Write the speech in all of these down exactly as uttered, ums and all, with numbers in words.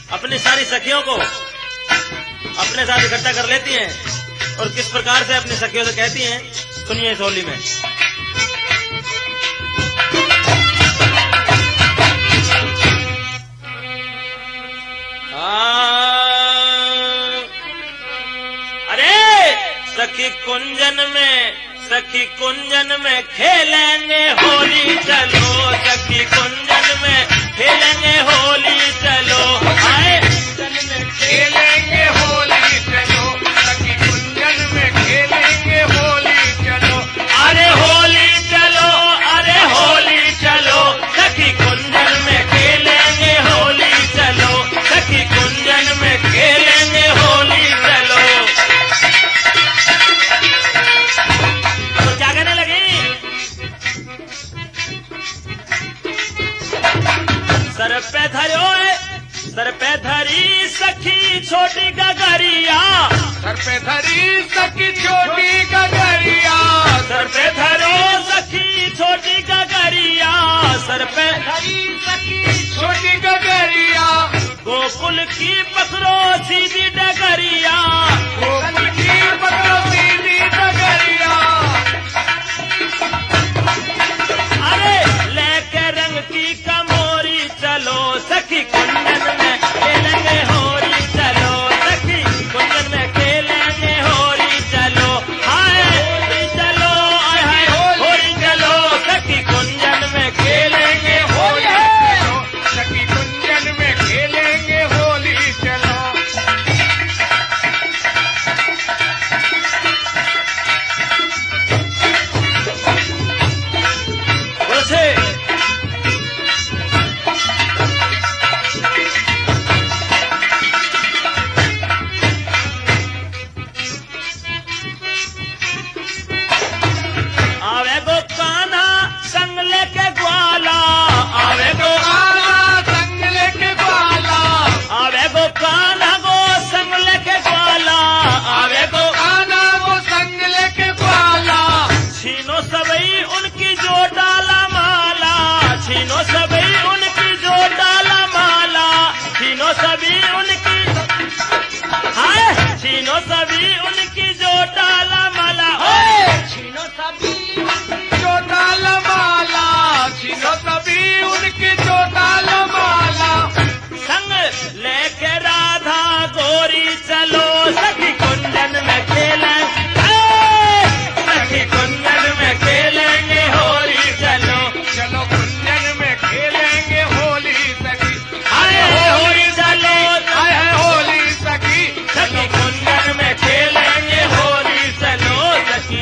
अपनी सारी सखियों को अपने साथ इकट्ठा कर लेती हैं और किस प्रकार से अपनी सखियों से कहती हैं, सुनिए इस होली में। अरे सखी कुंजन में, सखी कुंजन में खेलेंगे होली चलो, सखी कुंजन में खेलेंगे होली चलो, आए कुंजन में खेलेंगे होली चलो, सखी कुंजन में खेलेंगे होली चलो, अरे होली चलो, अरे होली चलो, सखी कुंजन में खेलेंगे होली चलो, सखी कुंजन में खेलेंगे होली चलो। तो क्या कहने लगी? सर पे धरो, सर पे धरी सखी छोटी गगरिया, सर पे धरी सखी छोटी गगरिया, सर पे धरो सखी छोटी गगरिया, सर पे धरी सखी छोटी गगरिया, गोकुल की पकड़ो सीधी डगरिया, गोकुल की पकड़ो सीधी डगरिया, अरे लेके रंग की कमोरी चलो, सखी कुंजन में खेलेंगे होली चलो, सखी कुंजन में खेलेंगे होली चलो, हाय होली चलो, हाय हाय होली चलो, सखी कुंजन में खेलेंगे होली चलो, सखी कुंजन में खेलेंगे होली चलो। बोले आवे गो कान्हा संग लेके ग्वाला, आवे गो कान्हा संग लेके ग्वाला, आवे गो कान्हा गो संग लेके ग्वाला, आवे गो कान्हा को संग लेके ग्वाला, छीनो सबई उनकी जो डाला माला, छीनो सबई उनकी जो डाला माला, छीनो सभी उनकी, हाय छीनो सभी उनकी जो डाला माला, ओए छीनो सभी जो डाल माला, छीनो सभी उनकी जो डाल माला, संग लेके राधा गोरी चलो, सखी कुंजन में खेलें, सखी कुंजन में खेलेंगे होली चलो, चलो कुंजन में खेलेंगे होली सखी, हाय होली चलो, हाय है होली सखी, सखी कुंजन में खेलेंगे होली चलो, सखी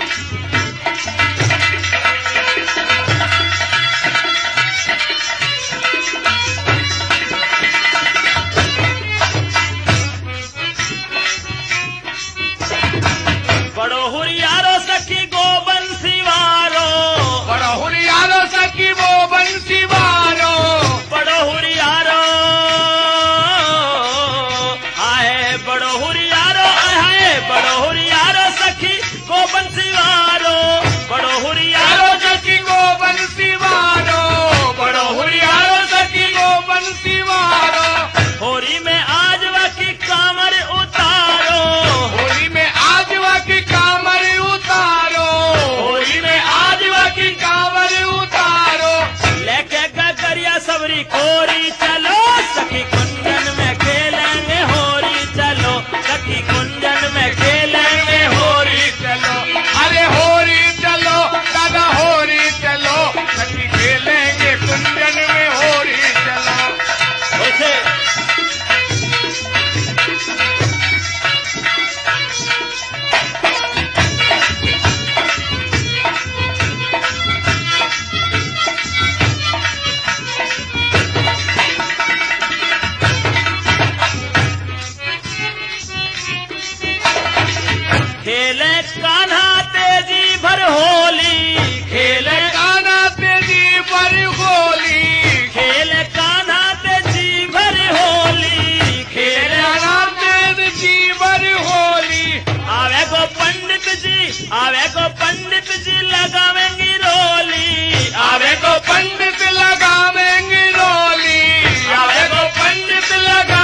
बड़ो हुरियारो सखी गोबंसी वारो, बड़ा हुरियारो सखी वो बंसी वारो, बड़ो हुरियारो, आए बड़ो हुरियारो, आए बड़ो हुरियारो सखी गोबंसी वारो, बड़ो हुरियारो यारो सखी को बंसी वारो, बड़ो हुरियारो सखी को बंसी वारो, होरी में आज वकी कामर उतारो, होली में आज की कांवर उतारो, होली में आज की कांवर उतारो, लेके गगरिया सबरी कोरी चलो, सखी कुंजन में खेलेंगे होली चलो, सखी कुंजन में खेलेंगे होली चलो, अरे होली चलो, दादा होली चलो, सखी खेलेंगे कुंजन में होली चलो। उसे खेले कान्हा तेजी भर होली, खेले कान्हा तेजी पर होली, खेले कान्हा तेजी भर होली, खेले कान्हा तेजी पर होली, आवे को पंडित जी, आवे को पंडित जी लगावेंगी रोली, आवे को पंडित लगावेंगे रोली, आवे को पंडित लगा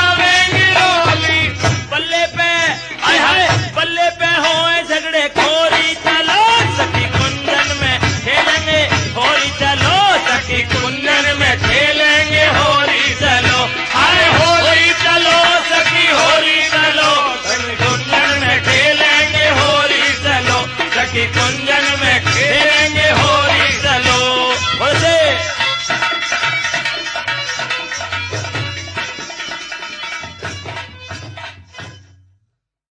सखी कुंजन